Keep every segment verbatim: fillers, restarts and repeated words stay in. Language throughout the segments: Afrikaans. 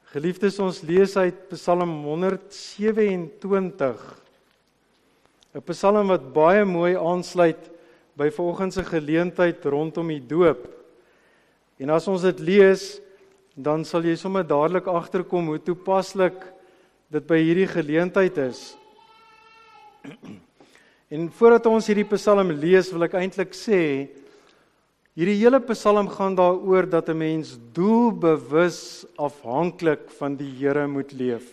Geliefdes, ons lees uit Psalm honderd sewe-en-twintig. 'n Psalm wat baie mooi aansluit by vanoggend se geleentheid rondom die doop. En as ons dit lees, dan sal jy sommer dadelik agterkom hoe toepaslik dit by hierdie geleentheid is. En voordat ons hierdie Psalm lees, wil ek eintlik sê, hierdie hele Psalm gaan daaroor dat 'n mens doelbewus afhanklik van die Here moet leef.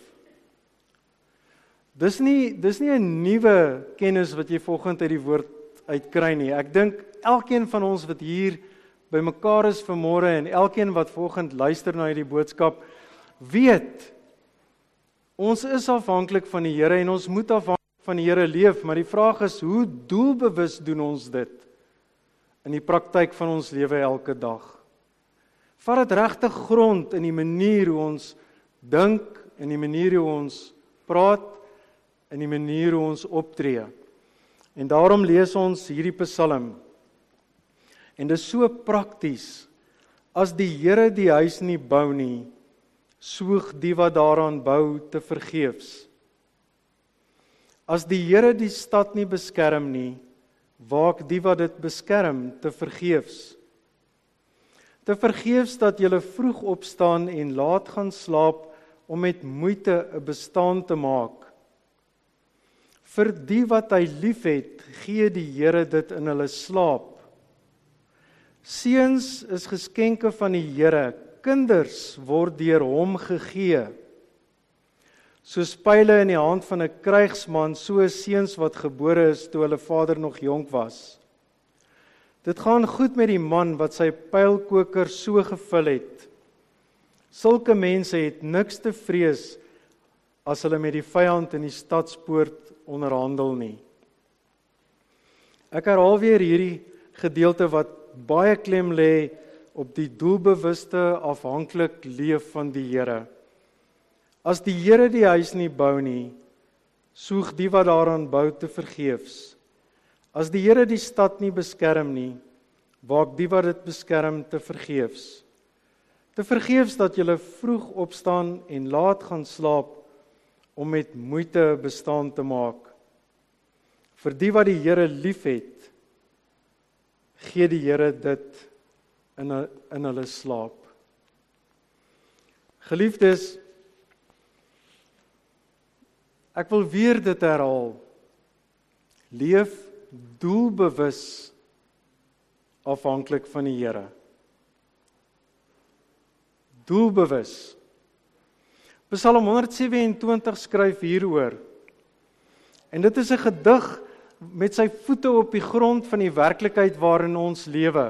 Dis nie dis nie 'n nuwe kennis wat jy vanoggend uit die woord uitkry nie. Ek dink elkeen van ons wat hier bymekaar is vanmôre en elkeen wat vanoggend luister na hierdie boodskap, weet ons is afhanklik van die Here en ons moet afhanklik van die Here leef, maar die vraag is, hoe doelbewus doen ons dit in die praktyk van ons lewe elke dag? Vat dit regtig grond in die manier hoe ons dink, in die manier hoe ons praat, in die manier hoe ons optree. En daarom lees ons hierdie Psalm. En dit is so prakties. As die Here die huis nie bou nie, soeg die wat daaraan bou te vergeefs. As die Here die stad nie beskerm nie, waak die wat dit beskerm te vergeefs. Te vergeefs dat julle vroeg opstaan en laat gaan slaap om met moeite 'n bestaan te maak. Vir die wat hy liefhet, gee die Here dit in hulle slaap. Seuns is geskenke van die Here, kinders word deur hom gegee. Soos pyle in die hand van 'n krygsman, so seuns wat gebore is toe hulle vader nog jonk was. Dit gaan goed met die man wat sy pylkoker so gevul het. Sulke mense het niks te vrees as hulle met die vyand in die stadspoort onderhandel nie. Ek herhaal weer hierdie gedeelte wat baie klem lê op die doelbewuste afhanklik leef van die Here. As die Here die huis nie bou nie, soeg die wat daaraan bou te vergeefs. As die Here die stad nie beskerm nie, waak die wat dit beskerm te vergeefs. Te vergeefs dat julle vroeg opstaan en laat gaan slaap om met moeite bestaan te maak. Vir die wat die Here liefhet, gee die Here dit in, in hulle slaap. Geliefdes, ek wil weer dit herhaal. Leef doelbewus afhanklik van die Here. Doelbewus. Psalm honderd sewe-en-twintig skryf hieroor. En dit is 'n gedig met sy voete op die grond van die werklikheid waarin ons lewe.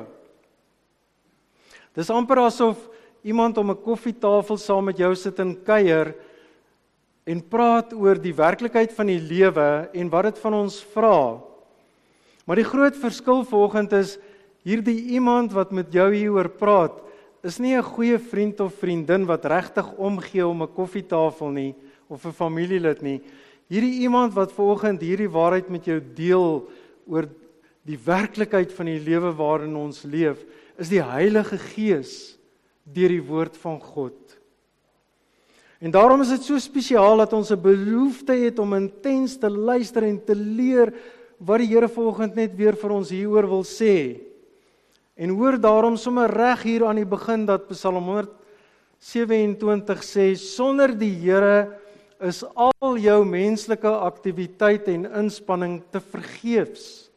Dis amper asof iemand om 'n koffietafel saam met jou sit en kuier en praat oor die werklikheid van die lewe en wat dit van ons vra. Maar die groot verskil vanoggend is, hierdie iemand wat met jou hieroor praat, is nie 'n goeie vriend of vriendin wat regtig omgee om 'n koffietafel nie, of 'n familielid nie. Hierdie iemand wat vanoggend hierdie waarheid met jou deel oor die werklikheid van die lewe waarin ons leef, is die Heilige Gees deur die woord van God. En daarom is dit so spesiaal dat ons 'n behoefte het om intens te luister en te leer wat die Here vanoggend net weer vir ons hieroor wil sê. En hoor daarom sommer reg hier aan die begin dat Psalm honderd sewe-en-twintig sê, sonder die Here is al jou menslike aktiwiteit en inspanning te vergeefs.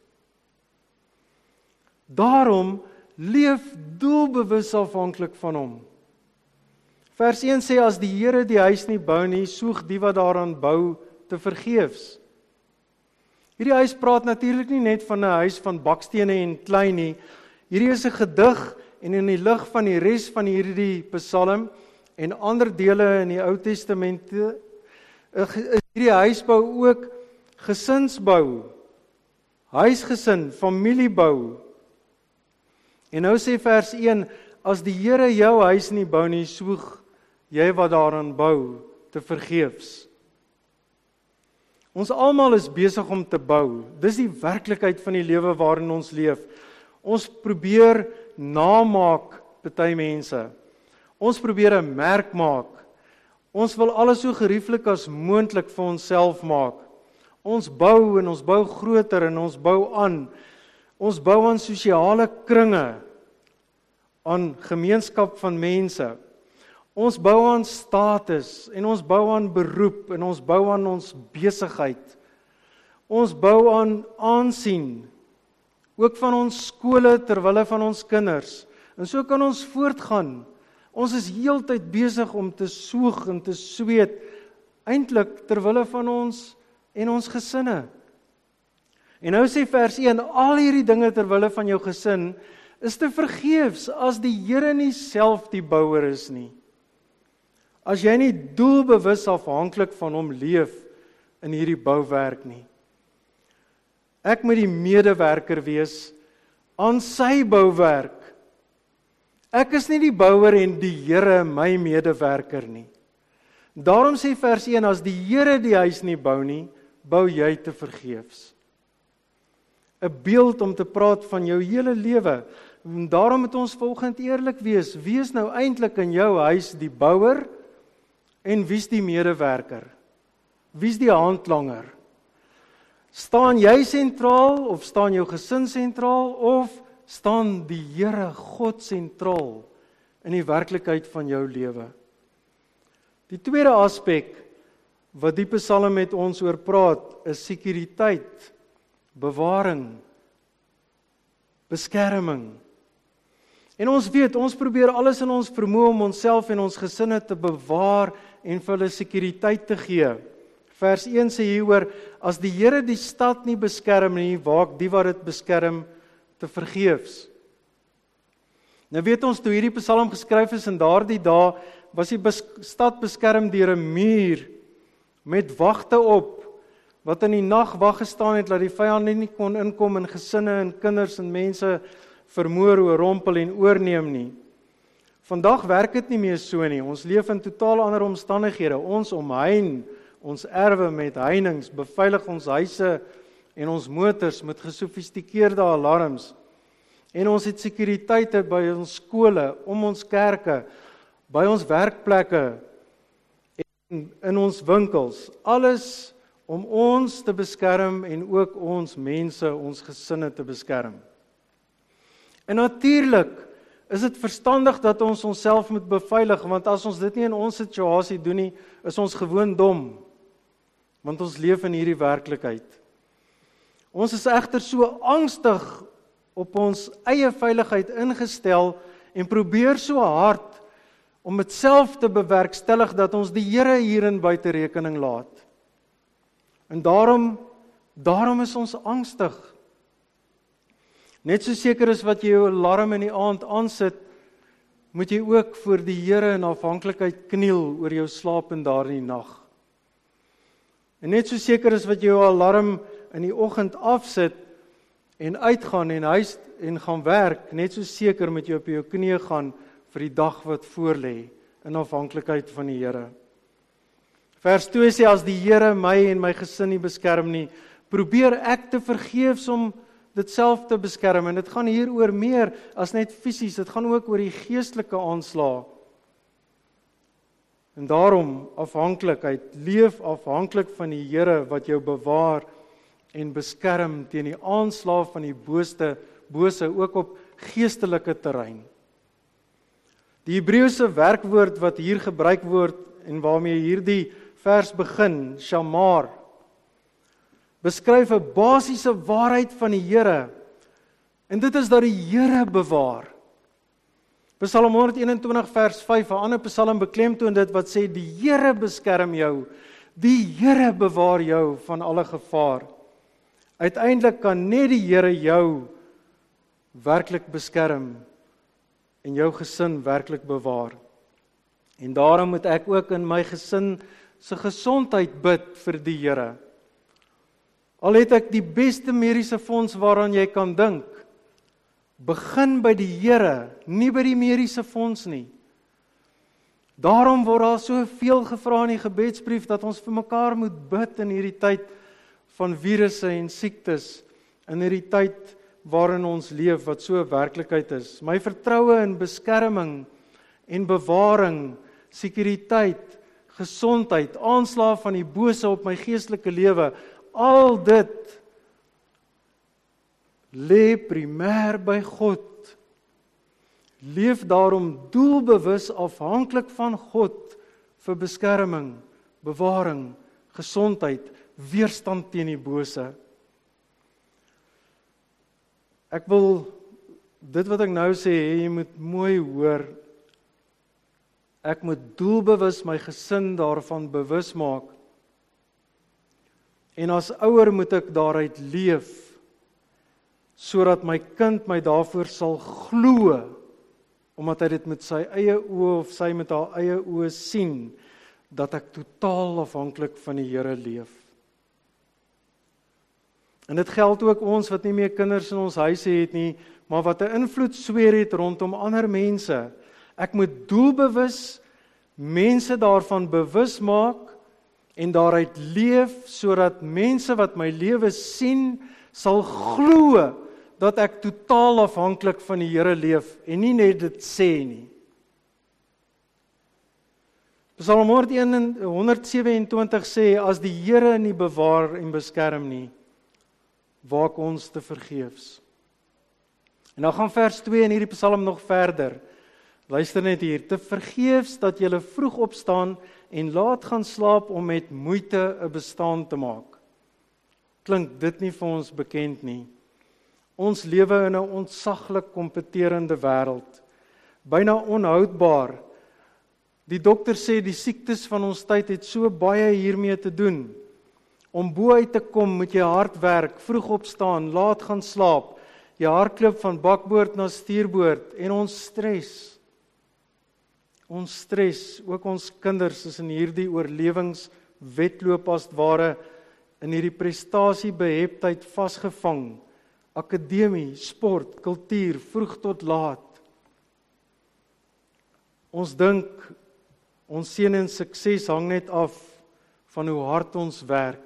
Daarom leef doelbewus afhanklik van hom. Vers een sê, as die Here die huis nie bou nie, soeg die wat daaraan bou te vergeefs. Hierdie huis praat natuurlik nie net van 'n huis van bakstene en klei nie. Hierdie is 'n gedig en in die lig van die res van hierdie Psalm en ander dele in die Ou Testament is hierdie huisbou ook gesinsbou, huisgesin, familiebou. En nou sê vers een, as die Here jou huis nie bou nie, soeg jy wat daaraan bou te vergeefs. Ons almal is besig om te bou. Dis die werklikheid van die lewe waarin ons leef. Ons probeer namaak party mense. Ons probeer 'n merk maak. Ons wil alles so gerieflik as moontlik vir onsself maak. Ons bou en ons bou groter en ons bou aan. Ons bou aan sosiale kringe, aan gemeenskap van mense. Ons bou aan status en ons bou aan beroep en ons bou aan ons besigheid. Ons bou aan aansien, ook van ons skole terwille van ons kinders. En so kan ons voortgaan. Ons is heeltyd besig om te soeg en te sweet, eintlik terwille van ons en ons gesinne. En nou sê vers een, al hierdie dinge terwille van jou gesin, is te vergeefs as die Here nie self die bouer is nie. As jy nie doelbewus afhanklik van hom leef in hierdie bouwerk nie. Ek moet die medewerker wees aan sy bouwerk. Ek is nie die bouer en die Here my medewerker nie. Daarom sê vers een, as die Here die huis nie bou nie, bou jy te vergeefs. 'n Beeld om te praat van jou hele lewe. Daarom moet ons volgend eerlik wees. Wees nou eintlik in jou huis die bouer en wie's die medewerker? Wie's die handlanger? Staan jy sentraal of staan jou gesin sentraal of staan die Here God sentraal in die werklikheid van jou lewe? Die tweede aspek wat die Psalm met ons oor praat, is sekuriteit, bewaring, beskerming. En ons weet, ons probeer alles in ons vermoë om onsself en ons gesinne te bewaar en vir hulle sekuriteit te gee. Vers een sê hieroor, as die Here die stad nie beskerm nie, waak die wat dit beskerm te vergeefs. Nou weet ons, toe hierdie Psalm geskryf is in daardie dae, was die bes- stad beskerm deur 'n muur met wagte op, wat in die nag wag gestaan het, dat die vyand nie kon inkom en gesinne en kinders en mense vermoor, oorrompel en oorneem nie. Vandag werk dit nie meer so nie. Ons leef in totaal ander omstandighede. Ons omhein ons erwe met heininge, beveilig ons huise en ons motors met gesofistikeerde alarms. En ons het sekuriteite by ons skole, om ons kerke, by ons werkplekke en in ons winkels. Alles om ons te beskerm en ook ons mense, ons gesinne te beskerm. En natuurlik is dit verstandig dat ons onsself moet beveilig, want as ons dit nie in ons situasie doen nie, is ons gewoon dom, want ons leef in hierdie werklikheid. Ons is egter so angstig op ons eie veiligheid ingestel en probeer so hard om dit self te bewerkstellig dat ons die Here hierin buite rekening laat. En daarom, daarom is ons angstig. Net so seker is wat jy jou alarm in die aand aansit, moet jy ook voor die Here in afhanklikheid kniel oor jou slaap in daardie nag. En net so seker is wat jy jou alarm in die oggend afsit en uitgaan en huis en gaan werk, net so seker moet jy op jou knieë gaan vir die dag wat voorlê in afhanklikheid van die Here. Vers twee sê, as die Here my en my gesin nie beskerm nie, probeer ek te vergeefs om dit self te beskerm. En dit gaan hier oor meer as net fisies, dit gaan ook oor die geestelike aanslae. En daarom afhanklikheid, leef afhanklik van die Here wat jou bewaar en beskerm teen die aanslae van die bose, bose ook op geestelike terrein. Die Hebreëse werkwoord wat hier gebruik word en waarmee hierdie vers begin, shamar, beskryf 'n basiese waarheid van die Here. En dit is dat die Here bewaar. Psalm honderd eenentwintig vers vyf, 'n ander Psalm beklemtoon dit wat sê, die Here beskerm jou, die Here bewaar jou van alle gevaar. Uiteindelik kan net die Here jou werklik beskerm en jou gesin werklik bewaar. En daarom moet ek ook in my gesin se gesondheid bid vir die Here. Al het ek die beste mediese fonds waaraan jy kan dink, begin by die Here, nie by die mediese fonds nie. Daarom word daar soveel gevra in die gebedsbrief dat ons vir mekaar moet bid in hierdie tyd van virusse en siektes, in hierdie tyd waarin ons leef, wat so 'n werklikheid is. My vertroue in beskerming en bewaring, sekuriteit, gesondheid, aanslae van die bose op my geestelike lewe, al dit lê primêr by God. Leef daarom doelbewus afhanklik van God vir beskerming, bewaring, gesondheid, weerstand teen die bose. Ek wil dit wat ek nou sê, jy moet mooi hoor. Ek moet doelbewus my gesin daarvan bewus maak. En as ouer moet ek daaruit leef, sodat my kind my daarvoor sal glo, omdat hy dit met sy eie oë of sy met haar eie oë sien, dat ek totaal afhanklik van die Here leef. En dit geld ook ons wat nie meer kinders in ons huise het nie, maar wat 'n invloedsfeer het rondom ander mense. Ek moet doelbewus mense daarvan bewus maak en daaruit leef, sodat mense wat my lewe sien, sal glo dat ek totaal afhanklik van die Here leef en nie net dit sê nie. Psalm honderd sewe en twintig sê, as die Here nie bewaar en beskerm nie, waak ons te vergeefs. En dan gaan vers twee in hierdie Psalm nog verder. Luister net hier, te vergeefs dat julle vroeg opstaan en laat gaan slaap om met moeite 'n bestaan te maak. Klink dit nie vir ons bekend nie? Ons lewe in 'n ontsaglik kompeterende wêreld, byna onhoudbaar. Die dokter sê die siektes van ons tyd het so baie hiermee te doen. Om bo uit te kom moet jy hard werk, vroeg opstaan, laat gaan slaap, jy hardloop van bakboord na stuurboord en ons stres. Ons stres, ook ons kinders is in hierdie oorlewingswedloop as ware in hierdie prestasiebeheptheid vasgevang. Akademie, sport, kultuur, vroeg tot laat. Ons dink ons seën en sukses hang net af van hoe hard ons werk.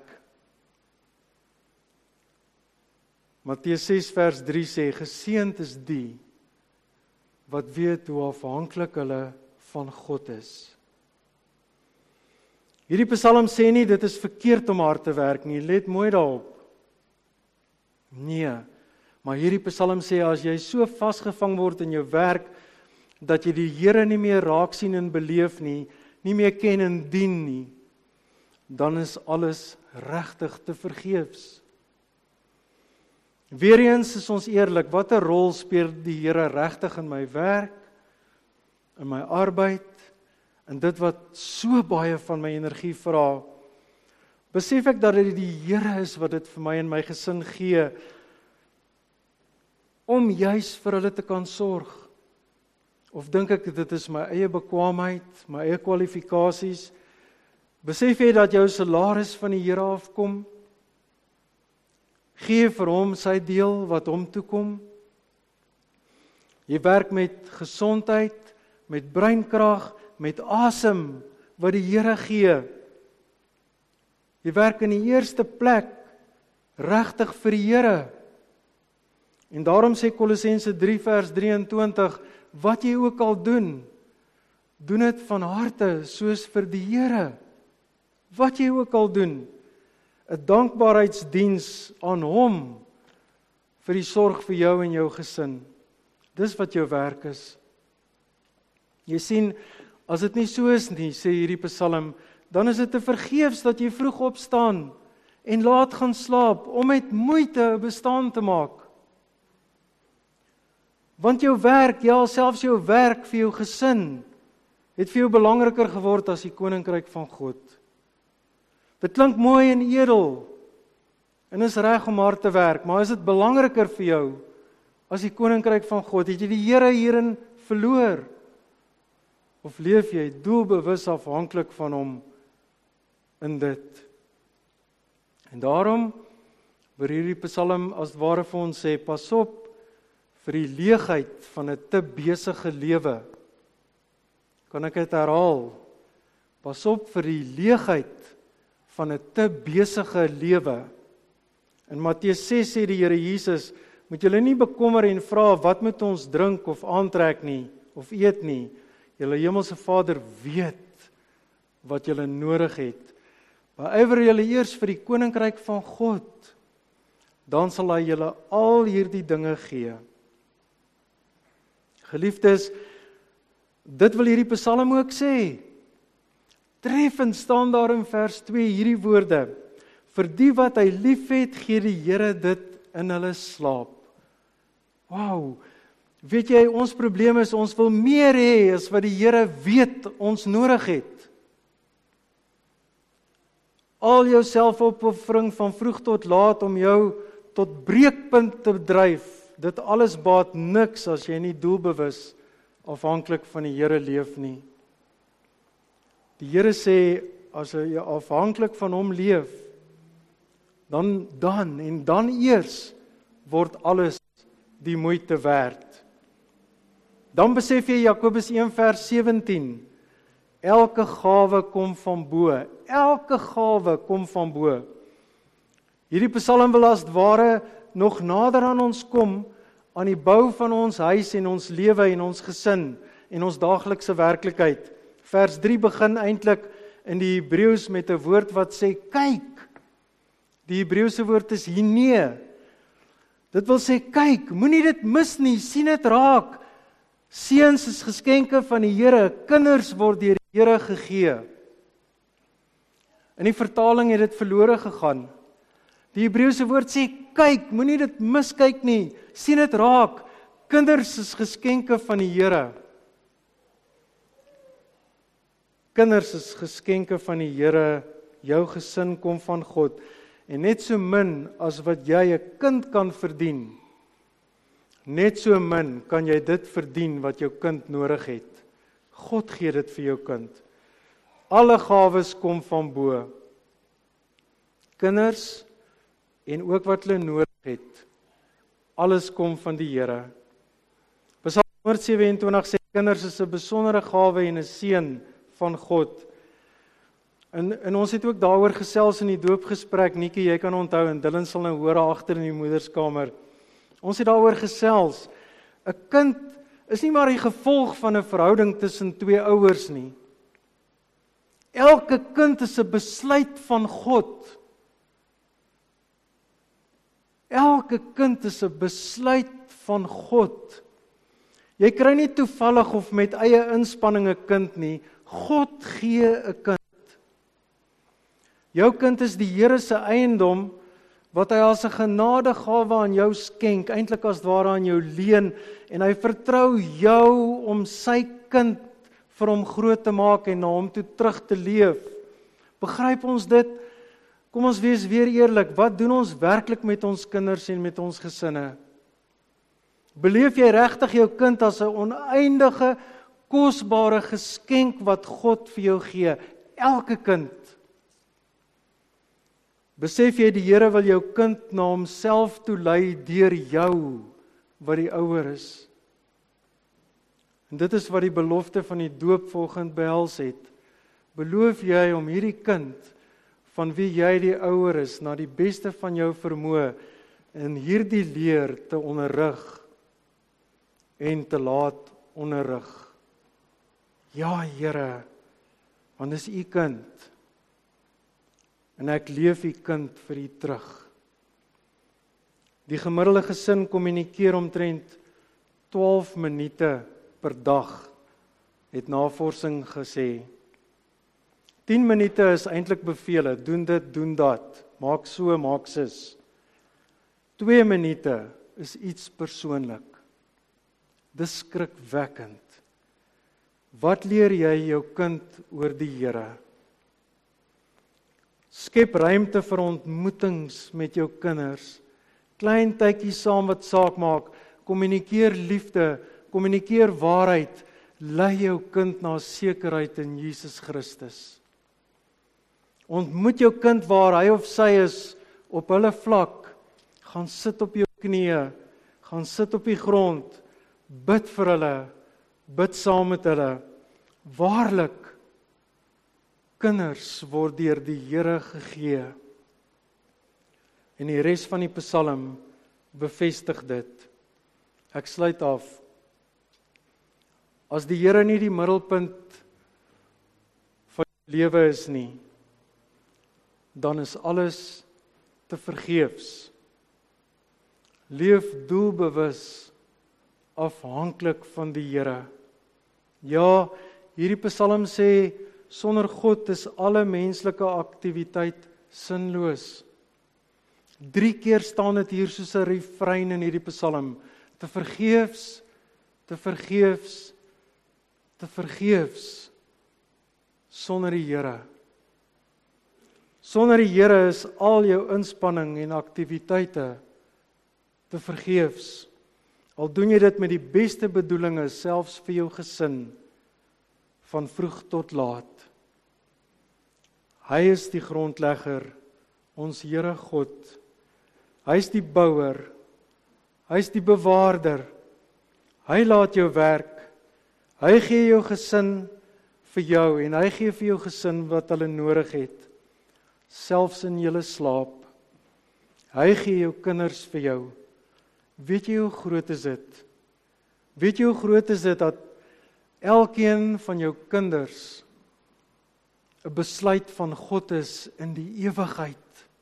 Matteus ses vers drie sê, geseënd is die wat weet hoe afhanklik hulle van God is. Hierdie Psalm sê nie dit is verkeerd om hard te werk nie, let mooi daarop. Nee, maar hierdie Psalm sê as jy so vasgevang word in jou werk dat jy die Here nie meer raak sien en beleef nie, nie meer ken en dien nie, dan is alles regtig te vergeefs. Weereens is ons eerlik, watter rol speel die Here regtig in my werk, in my arbeid, en dit wat so baie van my energie vra? Besef ek dat dit die Here is wat dit vir my en my gesin gee, om juis vir hulle te kan sorg? Of dink ek dit is my eie bekwaamheid, my eie kwalifikasies? Besef jy dat jou salaris van die Here afkom? Gee vir hom sy deel wat hom toekom? Jy werk met gesondheid, met breinkrag, met asem wat die Here gee. Jy werk in die eerste plek regtig vir die Here. En daarom sê Kolossense drie vers drieëntwintig, wat jy ook al doen, doen dit van harte soos vir die Here. Wat jy ook al doen, 'n dankbaarheidsdiens aan hom vir die sorg vir jou en jou gesin. Dis wat jou werk is. Jy sien, as dit nie so is nie, sê hierdie Psalm, dan is dit te vergeefs dat jy vroeg opstaan en laat gaan slaap om met moeite 'n bestaan te maak. Want jou werk, ja, selfs jou werk vir jou gesin, het vir jou belangriker geword as die koninkryk van God. Dit klink mooi en edel, en is reg om hard te werk, maar is dit belangriker vir jou as die koninkryk van God? Het jy die Here hierin verloor? Of leef jy doelbewus afhanklik van hom in dit? En daarom wil hierdie Psalm as ware vir ons sê, pas op vir die leegheid van 'n te besige lewe. Kan ek dit herhaal? Pas op vir die leegheid van 'n te besige lewe. In Matteus ses sê die Here Jesus, moet julle nie bekommer en vra wat moet ons drink of aantrek nie, of eet nie. Julle hemelse Vader weet wat julle nodig het. Beywer julle eers vir die koninkryk van God, dan sal hy julle al hierdie dinge gee. Geliefdes, dit wil hierdie Psalm ook sê. Treffend staan daar in vers twee hierdie woorde: vir die wat hy liefhet, gee die Here dit in hulle slaap. Wow, weet jy, ons probleem is, ons wil meer hê as wat die Here weet ons nodig het. Al jou selfopoffering van vroeg tot laat om jou tot breekpunt te dryf, dit alles baat niks as jy nie doelbewus afhanklik van die Here leef nie. Die Here sê, as jy afhanklik van hom leef, dan, dan en dan eers word alles die moeite werd. Dan besef jy Jakobus een vers sewentien, elke gawe kom van bo, elke gawe kom van bo. Hierdie Psalm wil as ware nog nader aan ons kom, aan die bou van ons huis en ons lewe en ons gesin en ons daaglikse werklikheid. Vers drie begin eintlik in die Hebreëus met 'n woord wat sê kyk. Die Hebreëse woord is hine. Dit wil sê kyk, moenie dit mis nie, sien dit raak. Seuns is geskenke van die Here, kinders word deur die Here gegee. In die vertaling het dit verlore gegaan. Die Hebreëse woord sê kyk, moenie dit miskyk nie, sien dit raak. Kinders is geskenke van die Here. Kinders is geskenke van die Here, jou gesin kom van God. En net so min as wat jy 'n kind kan verdien, net so min kan jy dit verdien wat jou kind nodig het. God gee dit vir jou kind. Alle gawes kom van bo. Kinders en ook wat hulle nodig het. Alles kom van die Here. Psalm honderd sewe-en-twintig sê kinders is 'n besondere gawe en 'n seën van God. En, en ons het ook daaroor gesels in die doopgesprek, Nikkie, jy kan onthou, en Dylan sal nou hoor agter in die moederskamer. Ons het daaroor gesels. 'n Kind is nie maar die gevolg van 'n verhouding tussen twee ouers nie. Elke kind is 'n besluit van God. Elke kind is 'n besluit van God. Jy kry nie toevallig of met eie inspanning 'n kind nie. God gee 'n kind. Jou kind is die Here se eiendom, wat hy as 'n genadegawe aan jou skenk, eintlik as ware aan jou leen, en hy vertrou jou om sy kind vir hom groot te maak en na hom toe terug te leef. Begryp ons dit? Kom ons wees weer eerlik, wat doen ons werklik met ons kinders en met ons gesinne? Beleef jy regtig jou kind as 'n oneindige, kosbare geskenk wat God vir jou gee? Elke kind. Besef jy die Here wil jou kind na homself toe lei deur jou, wat die ouer is. En dit is wat die belofte van die doop volgend behels het. Beloof jy om hierdie kind, van wie jy die ouer is, na die beste van jou vermoë, in hierdie leer te onderrig, en te laat onderrig. Ja, Here, want dis u kind, en ek leef u kind vir u terug. Die gemiddelde gesin kommunikeer omtrent twaalf minute per dag, het navorsing gesê. tien minute is eintlik bevele, doen dit, doen dat, maak so, maak sis. twee minute is iets persoonlik. Dis skrikwekkend. Wat leer jy jou kind oor die Here? Skep ruimte vir ontmoetings met jou kinders. Klein tydjies saam wat saak maak. Kommunikeer liefde, kommunikeer waarheid. Lei jou kind na sekerheid in Jesus Christus. Ontmoet jou kind waar hy of sy is, op hulle vlak. Gaan sit op jou knieë, gaan sit op die grond, bid vir hulle, bid saam met hulle. Waarlik, kinders word deur die Here gegee. En die res van die Psalm bevestig dit. Ek sluit af. As die Here nie die middelpunt van lewe is nie, dan is alles te vergeefs. Leef doelbewus afhanklik van die Here. Ja, hierdie Psalm sê, sonder God is alle menslike aktiwiteit sinloos. Drie keer staan dit hier soos 'n refrein in hierdie Psalm. Te vergeefs, te vergeefs, te vergeefs, sonder die Here. Sonder die Here is al jou inspanning en aktiwiteite te vergeefs. Al doen jy dit met die beste bedoelinge, selfs vir jou gesin, van vroeg tot laat. Hy is die grondlegger, ons Here God. Hy is die bouer, hy is die bewaarder. Hy laat jou werk. Hy gee jou gesin vir jou en hy gee vir jou gesin wat hulle nodig het, selfs in julle slaap. Hy gee jou kinders vir jou. Weet jy hoe groot is dit? Weet jy hoe groot is dit dat elkeen van jou kinders 'n besluit van God is in die ewigheid?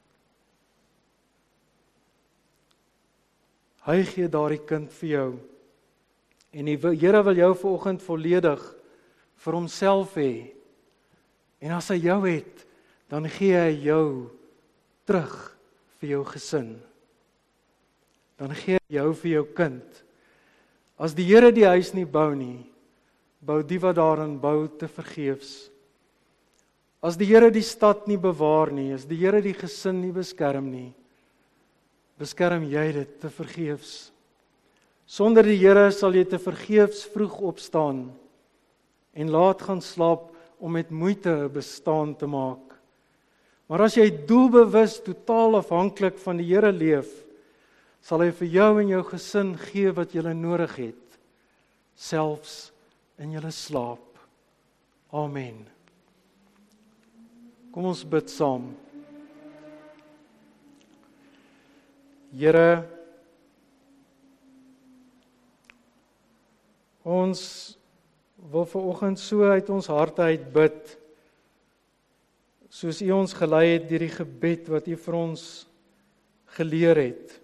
Hy gee daardie kind vir jou. En die Here wil jou vanoggend volledig vir homself hê. En as hy jou het, dan gee hy jou terug vir jou gesin. Dan gee hy jou vir jou kind. As die Here die huis nie bou nie, bou die wat daarin bou te vergeefs. As die Here die stad nie bewaar nie, as die Here die gesin nie beskerm nie, beskerm jy dit te vergeefs. Sonder die Here sal jy te vergeefs vroeg opstaan en laat gaan slaap om met moeite 'n bestaan te maak. Maar as jy doelbewus totaal afhanklik van die Here leef, sal hy vir jou en jou gesin gee wat jy nodig het, selfs in julle slaap. Amen. Kom ons bid saam. Here, ons wil vanoggend so uit ons harte uit bid, soos U ons gelei het deur die gebed wat U vir ons geleer het.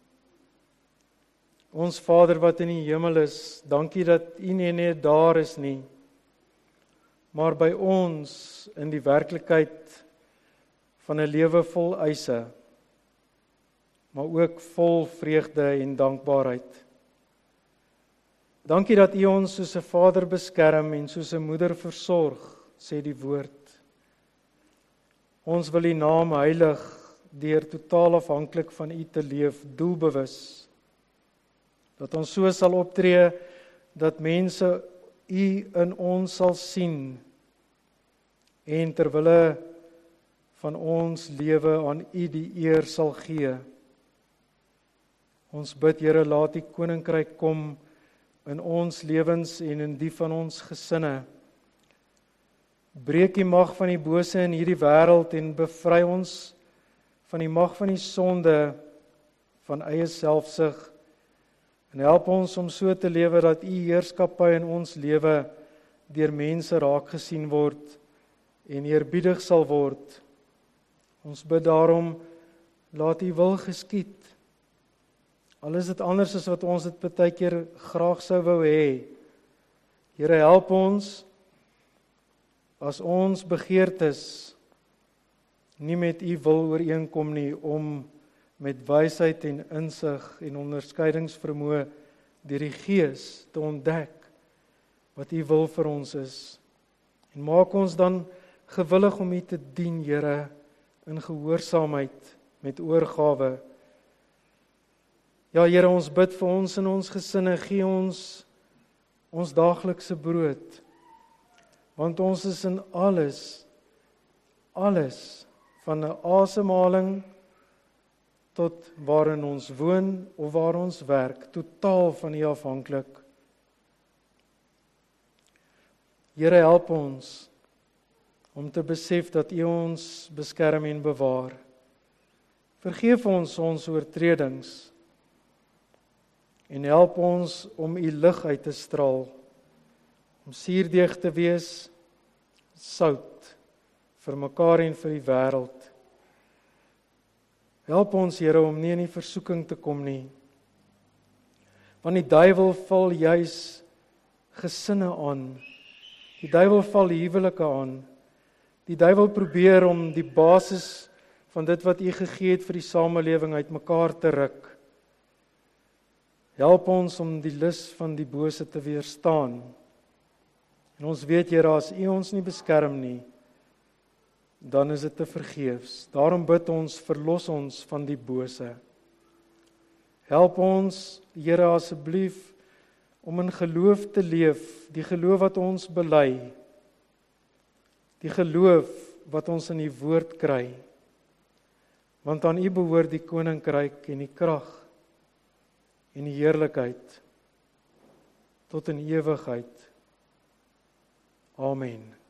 Ons Vader wat in die hemel is, dankie dat U nie net daar is nie, maar by ons in die werklikheid van 'n lewe vol eise, maar ook vol vreugde en dankbaarheid. Dankie dat U ons soos 'n Vader beskerm en soos 'n moeder versorg, sê die woord. Ons wil U naam heilig deur totaal afhanklik van U te leef, doelbewus. Dat ons so sal optree dat mense U in ons sal sien en ter wille van ons lewe aan U die eer sal gee. Ons bid, Here, laat U koninkryk kom in ons lewens en in die van ons gesinne. Breek die mag van die bose in hierdie wêreld en bevry ons van die mag van die sonde, van eie selfsug, en help ons om so te lewe dat U heerskappy in ons lewe deur mense raak gesien word en eerbiedig sal word. Ons bid daarom, laat U wil geskied. Al is dit anders as wat ons dit baie keer graag sou wou hê. Here, help ons as ons begeertes nie met U wil ooreenkom nie, om met wysheid en insig en onderskeidingsvermoë deur die Gees te ontdek wat U wil vir ons is. En maak ons dan gewillig om U te dien, Here, in gehoorsaamheid met oorgawe. Ja, Here, ons bid vir ons en ons gesinne, gee ons ons daaglikse brood, want ons is in alles, alles, van 'n asemhaling tot waarin ons woon of waar ons werk, totaal van U afhanklik. Here, help ons om te besef dat U ons beskerm en bewaar. Vergeef ons ons oortredings en help ons om U lig uit te straal, om suurdeeg te wees, sout vir mekaar en vir die wêreld. Help ons, Here, om nie in die versoeking te kom nie. Want die duiwel val juis gesinne aan. Die duiwel val huwelike aan. Die duiwel probeer om die basis van dit wat U gegee het vir die samelewing uitmekaar te ruk. Help ons om die lus van die bose te weerstaan. En ons weet, Here, as U ons nie beskerm nie, dan is dit te vergeefs. Daarom bid ons, verlos ons van die bose. Help ons, Here, asseblief, om in geloof te leef, die geloof wat ons bely, die geloof wat ons in die woord kry. Want aan U behoort die koninkryk en die krag en die heerlikheid tot in ewigheid. Amen.